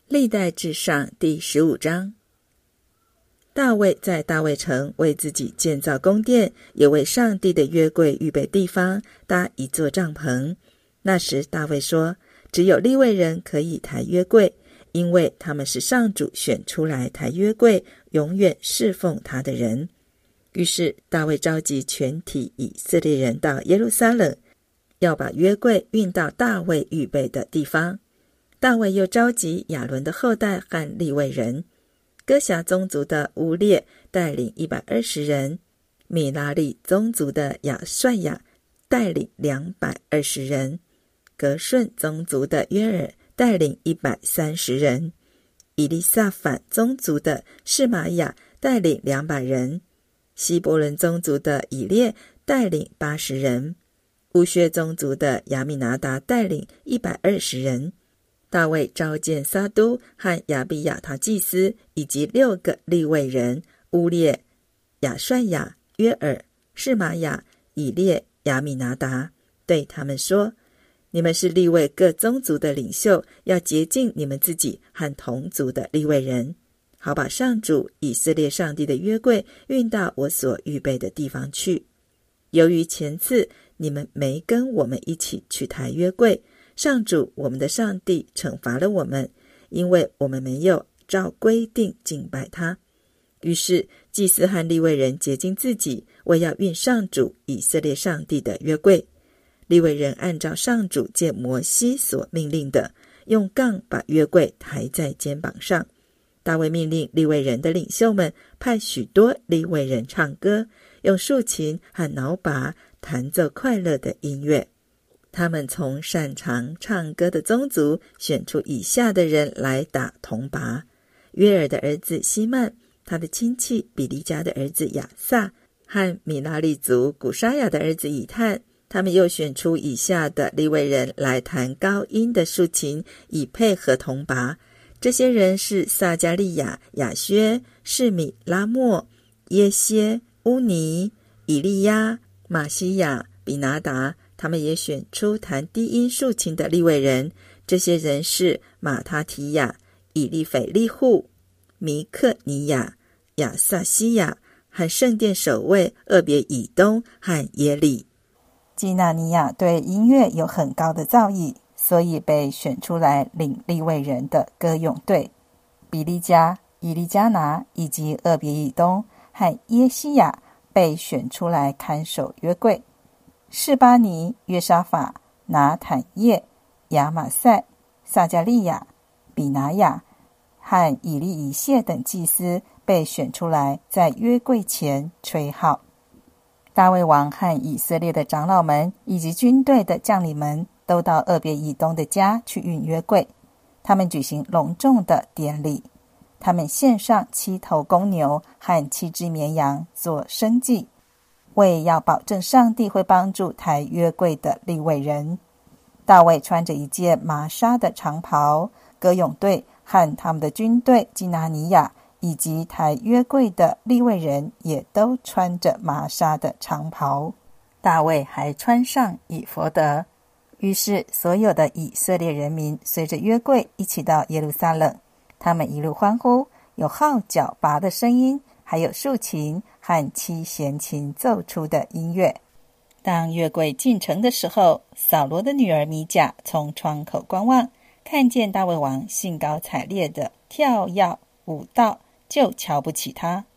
历代志上第15章。大卫在大卫城为自己建造宫殿，也为上帝的约柜预备地方，搭一座帐篷。那时大卫说，只有利未人可以抬约柜，因为他们是上主选出来抬约柜，永远侍奉他的人。于是大卫召集全体以色列人到耶路撒冷，要把约柜运到大卫预备的地方。大卫又召集亚伦的后代和利未人，哥辖宗族的乌列带领120人，米拉利宗族的亚帅亚带领220人，革顺宗族的约尔带领130人，以利撒反宗族的示玛雅带领200人，希伯伦宗族的以列带领80人，乌薛宗族的亚米拿达带领120人。大卫召见撒都和亚比亚他祭司，以及6个利未人，乌列、亚帅亚、约尔、示玛雅、以列、亚米拿达，对他们说，你们是利未各宗族的领袖，要洁净你们自己和同族的利未人，好把上主以色列上帝的约柜运到我所预备的地方去。由于前次你们没跟我们一起去抬约柜，上主我们的上帝惩罚了我们，因为我们没有照规定敬拜他。于是祭司和利未人洁净自己，为要运上主以色列上帝的约柜。利未人按照上主借摩西所命令的，用杠把约柜抬在肩膀上。大卫命令利未人的领袖们派许多利未人唱歌，用竖琴和铙钹弹奏快乐的音乐。他们从擅长唱歌的宗族选出以下的人来打铜钹：约尔的儿子希曼，他的亲戚比利家的儿子亚撒，和米拉利族古沙雅的儿子以探。他们又选出以下的利未人来弹高音的竖琴，以配合铜钹。这些人是撒迦利亚、亚薛、示米拉莫、耶歇、乌尼、以利亚、马西亚、比拿达。他们也选出弹低音竖琴的利未人，这些人是马他提亚、以利斐利户、米克尼亚、亚撒西亚和圣殿守卫俄别以东和耶利。 基纳尼亚对音乐有很高的造诣，所以被选出来领利未人的歌咏队。比利家、以利加拿以及俄别以东和耶西亚被选出来看守约柜。示巴尼、约沙法、拿坦叶、亚玛塞、撒迦利亚、比拿雅和以利以谢等祭司被选出来在约柜前吹号。大卫王和以色列的长老们以及军队的将领们都到俄别以东的家去运约柜，他们举行隆重的典礼。他们献上7头公牛和7只绵羊做牲祭，为要保证上帝会帮助抬约柜的利未人。大卫穿着一件麻纱的长袍，歌咏队和他们的军队基拿尼亚以及抬约柜的利未人也都穿着麻纱的长袍。大卫还穿上以弗得。于是所有的以色列人民随着约柜一起到耶路撒冷，他们一路欢呼，有号角拔的声音，还有竖琴和7弦琴奏出的音乐。当约柜进城的时候，扫罗的女儿米甲从窗口观望，看见大卫王兴高采烈的跳跃舞蹈，就瞧不起他。